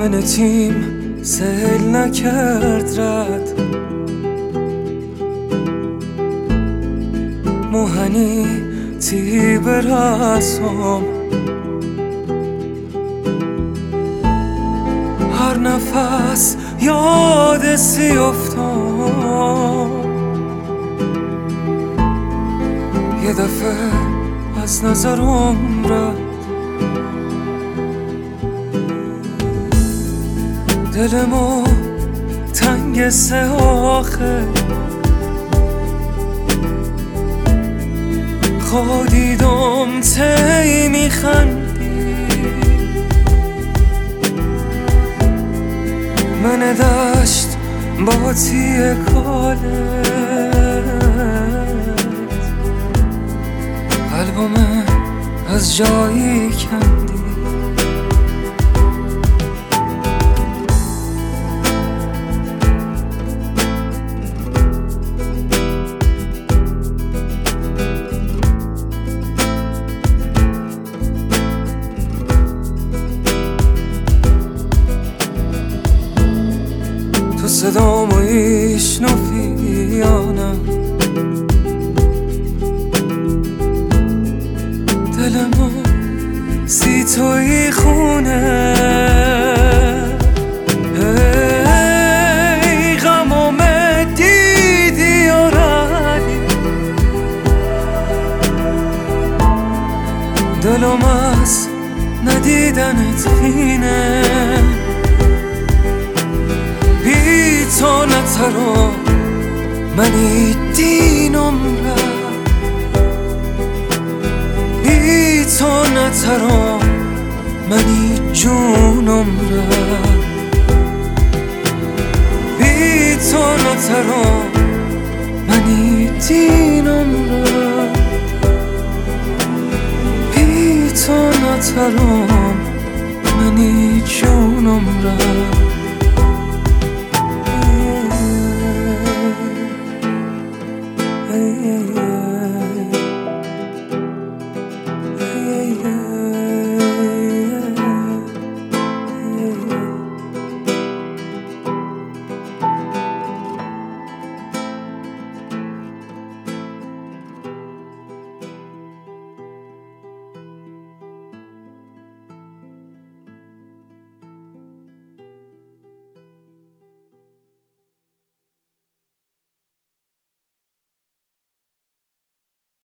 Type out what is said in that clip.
من تیم سهل نکرد رد، موهنی تی برسم، هر نفس یاد سی افتم، یه دفعه از نظرم رفت، دلمو تنگ سه آخه، خودیدم تی میخندی، من دشت با تی کالت، قلبم از جایی کندی. تو صدامو ایشنفی یا نه، دلمو سی توی خونه، ای غمام دیدی یا ردی، دلم از ندیدنت خینه، بی تو نترم منی دینم رفت، بی تو نترم منی جونم رفت، بی تو نترم منی دینم رفت، بی تو نترم منی جونم رفت.